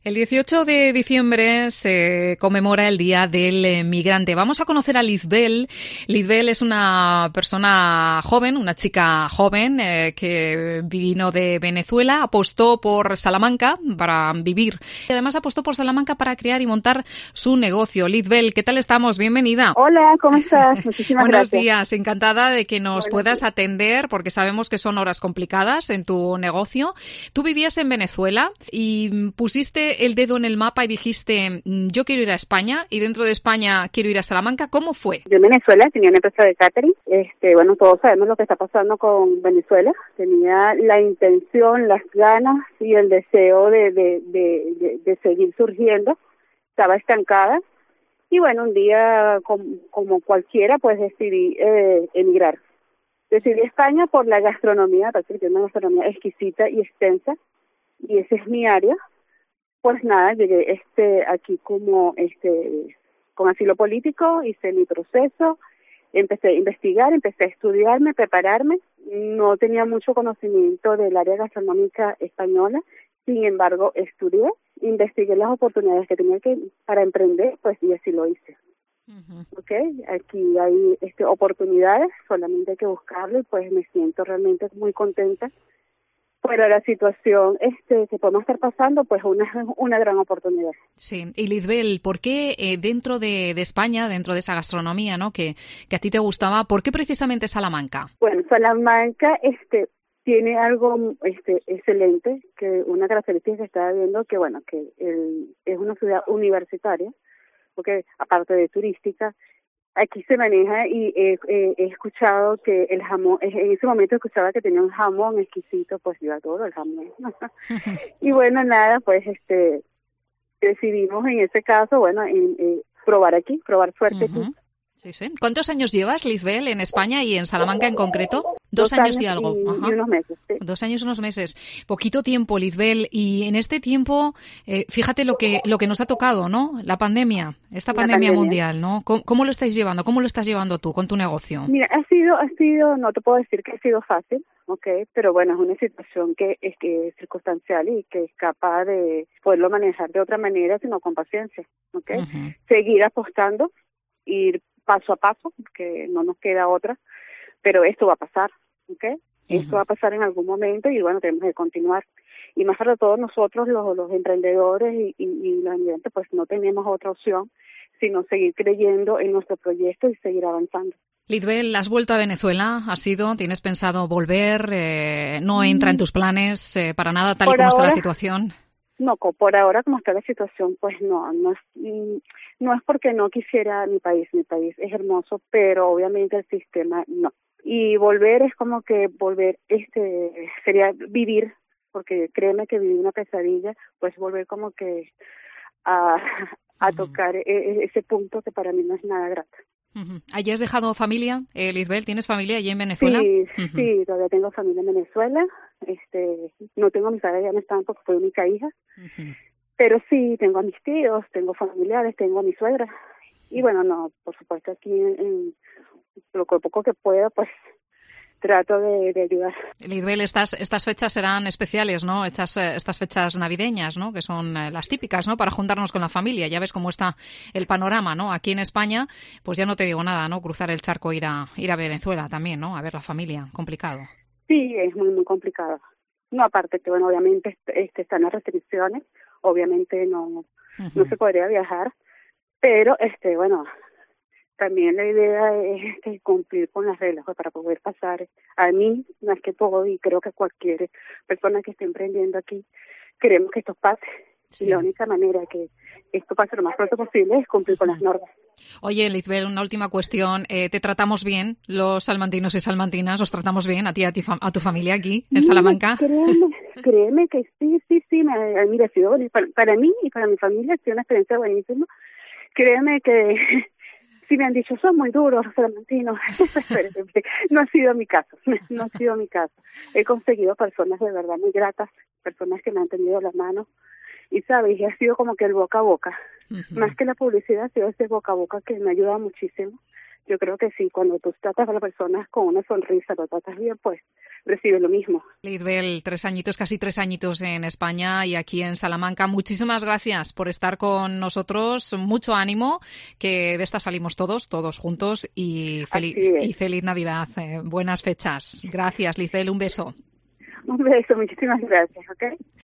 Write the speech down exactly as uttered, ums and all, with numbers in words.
El dieciocho de diciembre se conmemora el Día del Migrante. Vamos a conocer a Lizbel. Lizbel es una persona joven, una chica joven eh, que vino de Venezuela, apostó por Salamanca para vivir. Y además apostó por Salamanca para crear y montar su negocio. Lizbel, ¿qué tal estamos? Bienvenida. Hola, ¿cómo estás? Muchísimas Buenos gracias. días, encantada de que nos Buenos puedas días. atender porque sabemos que son horas complicadas en tu negocio. Tú vivías en Venezuela y pusiste el dedo en el mapa y dijiste, yo quiero ir a España y dentro de España quiero ir a Salamanca. ¿Cómo fue? Yo en Venezuela tenía una empresa de catering. Este, bueno, todos sabemos lo que está pasando con Venezuela. Tenía la intención, las ganas y el deseo de, de, de, de, de seguir surgiendo. Estaba estancada. Y bueno, un día, como, como cualquiera, pues decidí eh, emigrar. Decidí España por la gastronomía, porque tiene una gastronomía exquisita y extensa. Y esa es mi área. Pues nada, llegué este aquí como este con asilo político, hice mi proceso, empecé a investigar, empecé a estudiarme, prepararme. No tenía mucho conocimiento del área gastronómica española, sin embargo estudié, investigué las oportunidades que tenía que para emprender, pues y así lo hice. Uh-huh. Okay, aquí hay este oportunidades, solamente hay que buscarlo y pues me siento realmente muy contenta. Pero la situación este, que podemos estar pasando, pues una una gran oportunidad. Sí, y Lizbel, ¿por qué eh, dentro de, de España, dentro de esa gastronomía, ¿no? que, que a ti te gustaba, ¿por qué precisamente Salamanca? Bueno, Salamanca este tiene algo este excelente, que una característica que estaba viendo, que bueno, que el, es una ciudad universitaria, porque aparte de turística, aquí se maneja y he, he, he escuchado que el jamón, en ese momento escuchaba que tenía un jamón exquisito, pues yo adoro el jamón. Y bueno, nada, pues este decidimos en ese caso, bueno, en, en probar aquí, probar suerte uh-huh. aquí. Sí, sí. ¿Cuántos años llevas, Lizbel, en España y en Salamanca en concreto? Dos, Dos años, años y algo. Y, Ajá. y unos meses, sí. Dos años, unos meses. Poquito tiempo, Lizbel. Y en este tiempo, eh, fíjate lo que lo que nos ha tocado, ¿no? La pandemia, esta pandemia, pandemia mundial, ¿no? ¿Cómo, ¿Cómo lo estáis llevando? ¿Cómo lo estás llevando tú con tu negocio? Mira, ha sido, ha sido, no te puedo decir que ha sido fácil, okay, pero bueno, es una situación que es que es circunstancial y que es capaz de poderlo manejar de otra manera, sino con paciencia, okay. Uh-huh. Seguir apostando, ir paso a paso, que no nos queda otra, pero esto va a pasar, ¿ok? Uh-huh. Esto va a pasar en algún momento y bueno, tenemos que continuar. Y más para todos nosotros, los, los emprendedores y, y, y los inmigrantes, pues no tenemos otra opción, sino seguir creyendo en nuestro proyecto y seguir avanzando. Lizbel, ¿has vuelto a Venezuela? ¿Has sido? ¿Tienes pensado volver? Eh, ¿No entra en tus planes eh, para nada tal por y como ahora, está la situación? No, por ahora como está la situación, pues no, no es, no es porque no quisiera mi país, mi país es hermoso, pero obviamente el sistema no. Y volver es como que volver, este, sería vivir, porque créeme que vivir una pesadilla, pues volver como que a, a tocar uh-huh. ese punto que para mí no es nada grato. Uh-huh. ¿Allí has dejado familia, eh, Lizbel? ¿Tienes familia allí en Venezuela? Sí, uh-huh. sí, todavía tengo familia en Venezuela. Este, no tengo a mis padres, ya no están porque fue única hija. Uh-huh. Pero sí, tengo a mis tíos, tengo familiares, tengo a mi suegra. Y bueno, no, por supuesto aquí en, en lo poco que pueda, pues trato de, de ayudar. Lizbel, estas, estas fechas serán especiales, ¿no? Estas, estas fechas navideñas, ¿no? Que son eh, las típicas, ¿no? Para juntarnos con la familia. Ya ves cómo está el panorama, ¿no? Aquí en España, pues ya no te digo nada, ¿no? Cruzar el charco, ir a, ir a Venezuela también, ¿no? A ver la familia. Complicado. Sí, es muy, muy complicado. No, aparte que, bueno, obviamente este, están las restricciones. Obviamente no, uh-huh. no se podría viajar. Pero, este, bueno, también la idea es este, cumplir con las reglas pues, para poder pasar. A mí, más que todo, y creo que cualquier persona que esté emprendiendo aquí, queremos que esto pase. Sí. Y la única manera que esto pase lo más pronto posible es cumplir uh-huh. con las normas. Oye, Lizbel, una última cuestión. Eh, ¿Te tratamos bien los salmantinos y salmantinas? ¿Os tratamos bien a ti y a, ti, a tu familia aquí en Salamanca? Créeme, créeme que sí, sí, sí. Me, mira, ha sido, para, para mí y para mi familia ha sido una experiencia buenísima. Créeme que sí me han dicho, son muy duros los salmantinos. No ha sido mi caso, no ha sido mi caso. He conseguido personas de verdad muy gratas, personas que me han tendido la mano. Y sabes, y ha sido como que el boca a boca. Uh-huh. Más que la publicidad, ha sido ese boca a boca que me ayuda muchísimo. yo creo que sí, cuando tú tratas a las personas con una sonrisa, lo tratas bien, pues recibes lo mismo. Lisbel, tres añitos, casi tres añitos en España y aquí en Salamanca. Muchísimas gracias por estar con nosotros. Mucho ánimo, que de esta salimos todos, todos juntos y feliz, y feliz Navidad. Eh, buenas fechas. Gracias, Lisbel. Un beso. Un beso, muchísimas gracias. ¿Okay?